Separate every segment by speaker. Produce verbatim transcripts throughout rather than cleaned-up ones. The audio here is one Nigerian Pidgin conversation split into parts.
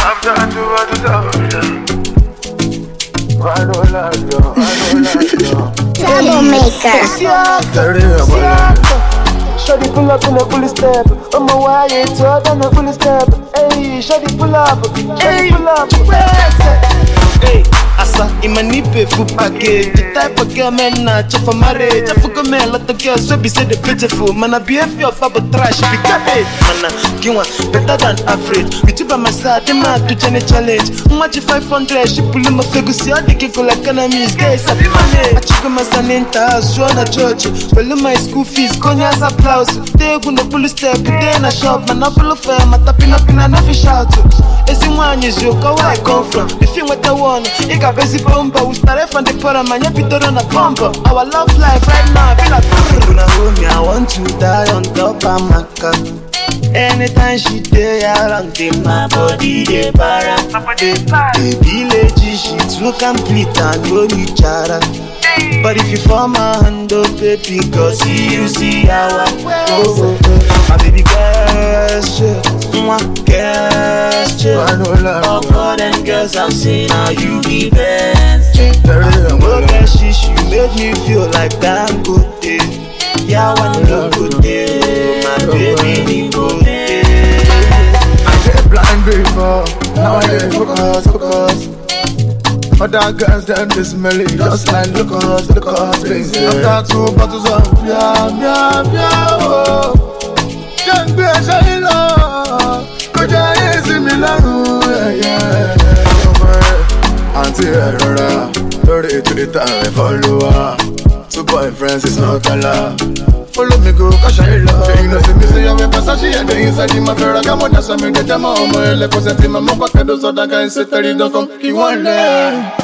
Speaker 1: I'm trying to what to do. I don't like you, I don't like you.
Speaker 2: Troublemaker.
Speaker 3: Shawty pull up in a fully step. On my way, it's all on a fully step. Hey, shawty pull up, shawty pull up.
Speaker 4: Hey, asa imanipe full package. The type of girl man not for marriage. I forgot me a lot of girls so be say the beautiful. Man, I behavior of a trash. Be cabbage. Man, I give one better than average. We two by my side, they mad to any challenge. Much five hundred, she pull in my figure. See how they kick like enemies. Guys, I be my name. I check my son in house, join a church. Well, my school fees, cognac applause. They gonna pull a step, they in a shop. Man, I pull a fair, my tapping up in a fish out. It's in one is you, go where I come from. If you want the one, it got busy bumper. We started from the bottom, man, you put it on a bumper. Our love life right now, I feel like Kuna homie, I want to die on top of my car. Anytime she day around, my body they para. Baby lady, she too complete and no need chara. But if you fall my hand, oh baby, cause you see how I go. My baby girl, shit, my girl, shit. All for them girls I'm saying, now you be best. No girl, she, she made me feel like damn good day. Yeah, one no good day, my baby need good day.
Speaker 1: I get blind before, now I get focus, focus. Other girls them they smell it, just like look us, look us, baby. After two bottles of yeah, yeah, yeah, oh. Young girl, shine low, could you see me long, yeah, yeah, yeah. Auntie Aurora, thirty to the time, follow her. Two boyfriends is not allowed. Follow me go, cause I love. You know, see me say I'm a passager, and the inside in my fair, I got more than some of the time. I'm a little cause I see my mom, but those other guys say thirty don't come, he want that.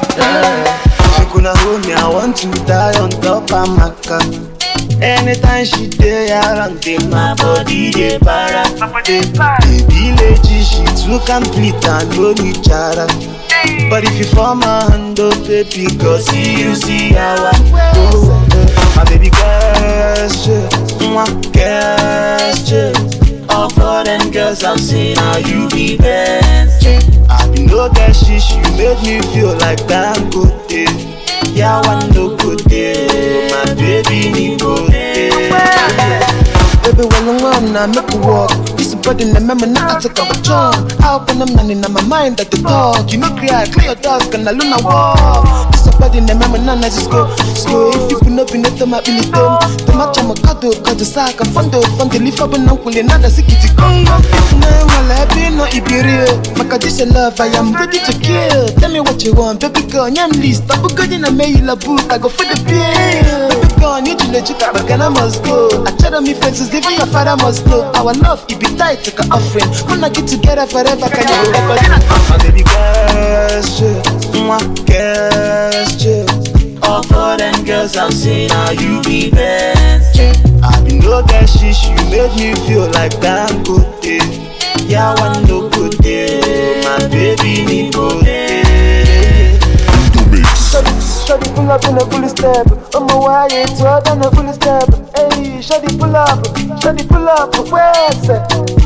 Speaker 4: She gonna hold me, I want to die on top of my car. Anytime she day around, my body they para. Baby lady, she too complete and no need chara. But if you fall my hand, oh baby, cause you see how I go. My baby girl, shit, my girl, shit. All for them girls I'm saying, now you be best. I be no girl, she, she made me feel like damn good day. Yeah, one no good day, my baby need good day. Baby, when I'm on, I make a walk. This body in the memory, now I take up a jump. How can I'm not in my mind at the talk? You know, clear, clear your task, and I learn a walk. This body in the memory, now I just go slow. If you put up in the time, I feel it dumb. The match I'm a cuddle, cause the sack, I'm fond of fun. The leaf up and I'm pulling out the sicky to come. If now I'm happy, no, it be real. My God, this is love, I am ready to kill. Tell me what you want, baby girl, I'm list. I'm good in a mail, a boot, I go for the bill. Baby girl, need you let you come, but I must go. I tell them if it's even your father must know. Our love, it be tight, take an offering. When I get together forever, can you ever get my baby girl, shit, my girl, shit. All for them girls I'm saying, now you be best. I be no girl, she, she made me feel like damn good day. Yeah, one no good day, my baby need good day.
Speaker 3: Shawty pull up in a fully step. On my way, it's all on a fully step. Hey, shawty pull up, shawty pull up, where's it?